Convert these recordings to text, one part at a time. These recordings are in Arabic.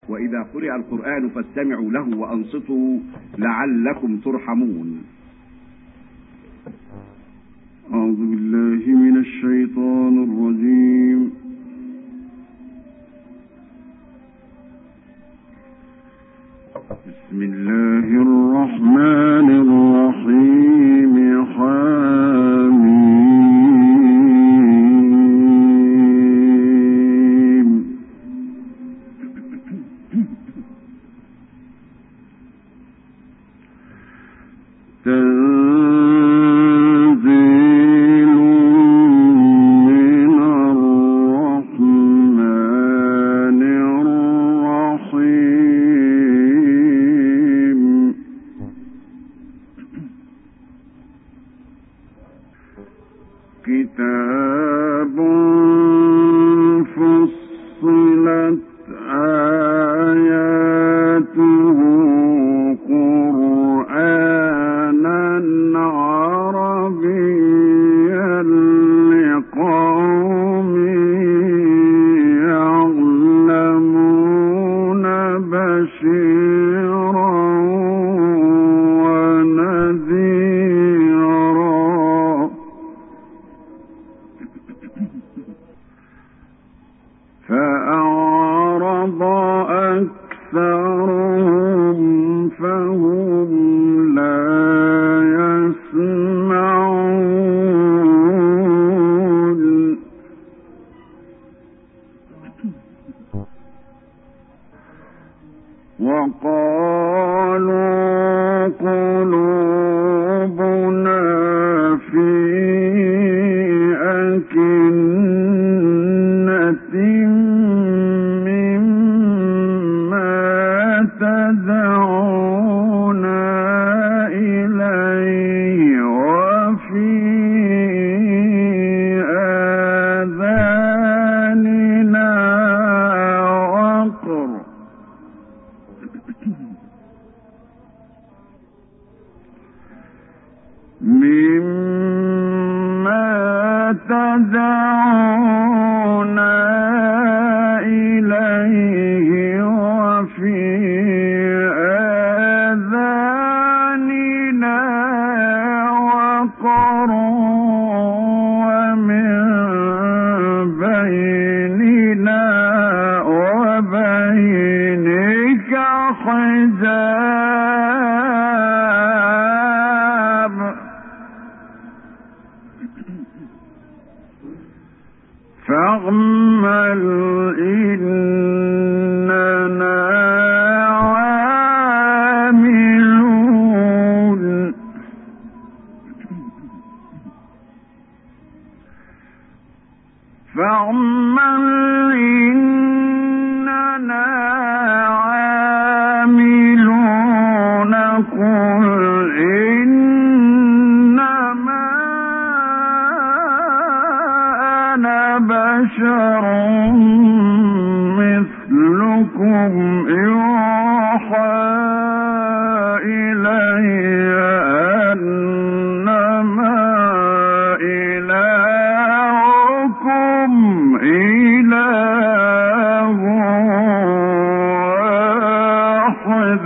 وإذا قرئ القرآن فاستمعوا له وأنصتوا لعلكم ترحمون. أعوذ بالله من الشيطان الرجيم. بسم الله الرحمن الرحيم. حميم. تنزيل من الرحمن الرحيم. كتاب فصلت آياته قرآنا عربيا لقوم يعلمون بشيرا ونذيرا. فأعرض أكثرهم فهم لا يسمعون. وقالوا قلوبنا في أكنة مما تدعونا إليه وفي آذاننا وقر مما تدعونا إليه وفي آذاننا وقر ومن بيننا وبينك حجاب فاعمل إننا عاملون. فاعمل إننا عاملون. قل إنما أنا بشر مثلكم يوحى إلي أنما إلهكم إله واحد.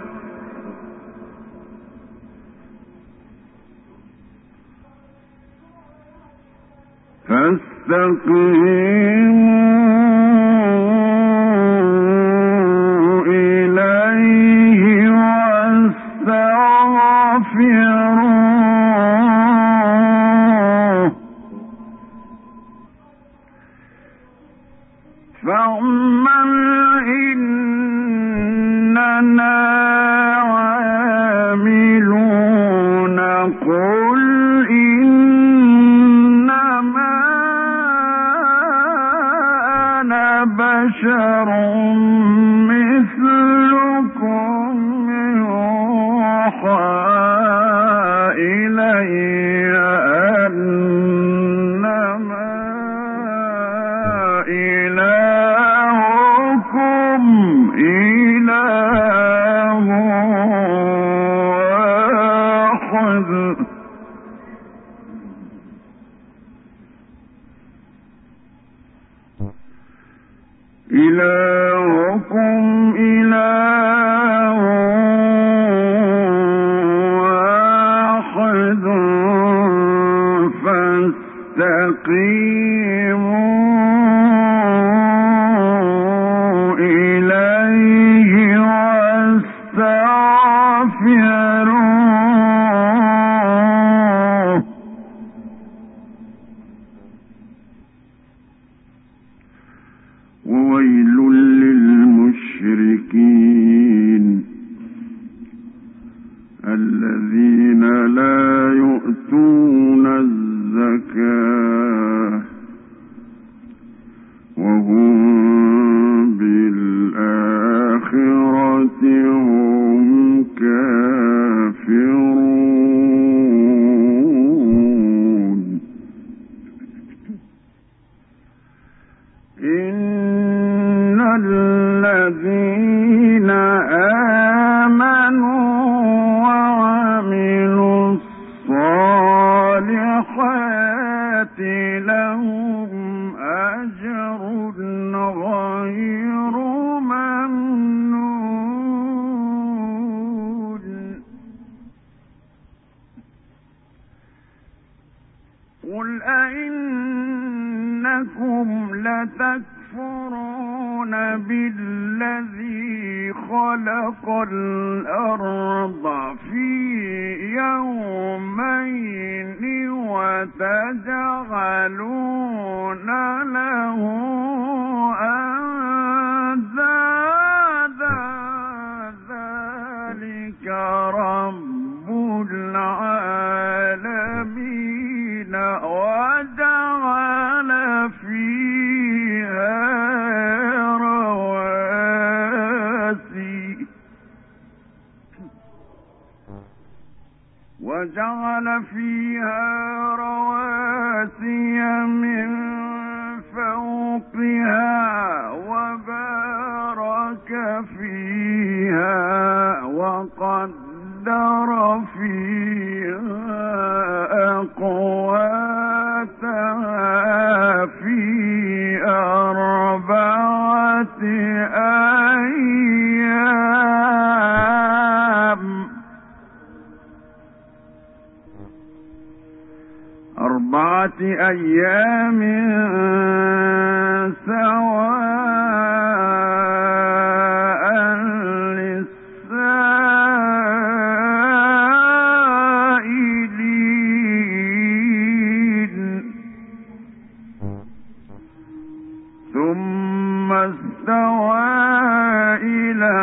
فاستقيموا إليه واستغفروه. فاعمل إننا عاملون. قل إنما والذين آمنوا وعملوا الصالحات لهم أجر غير ممنون. قل أئنكم لتكفرون بالذي خلق الأرض في يومين وتجعلون له أندادا ذلك رب العالمين وجعل فيها رواسي من فوقها وبارك فيها وقدر فيها أقواتها في 4 أيام سواء للسائلين. ثم استوى إلى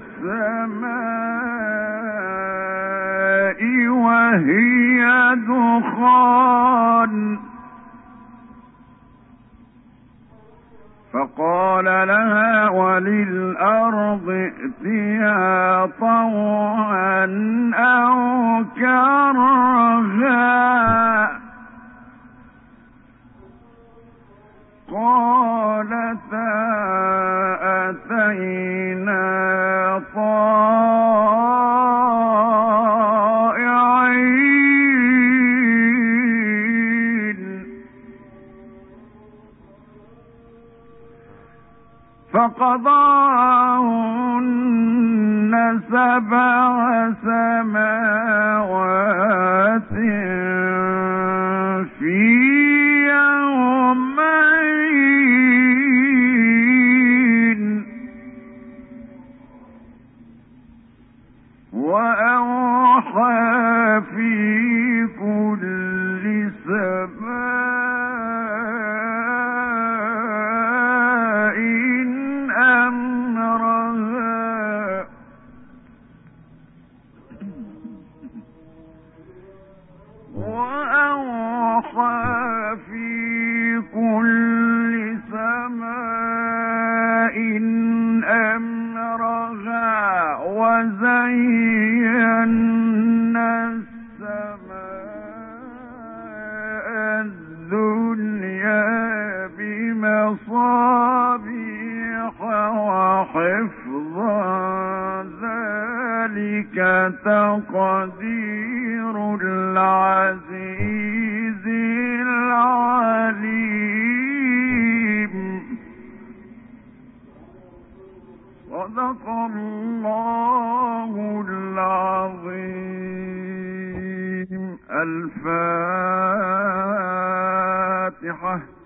السماء وهي دخان فقال لها وللأرض ائتيا طوعا أو كرها قالتا أتينا طائعين فقضاهن 7 سماوات في يومين وأوحى في كل سماء أمرها وزينا السماء الدنيا بمصابيح وحفظا ذلك تقدير العزيز العليم. صدق الله العظيم. الفاتحة.